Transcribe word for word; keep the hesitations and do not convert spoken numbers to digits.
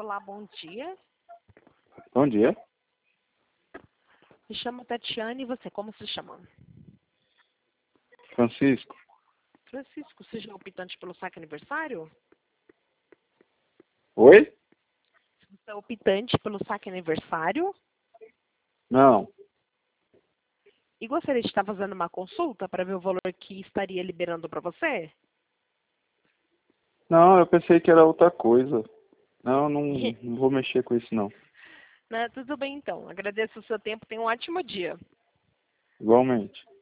Olá, bom dia. Bom dia. Me chamo Tatiane e você, como se chama? Francisco. Francisco, você já é optante pelo saque aniversário? Oi? Você é optante pelo saque aniversário? Não. E gostaria de estar fazendo uma consulta para ver o valor que estaria liberando para você? Não, eu pensei que era outra coisa. Não, não, não vou mexer com isso não. Né, tudo bem então. Agradeço o seu tempo. Tenha um ótimo dia. Igualmente.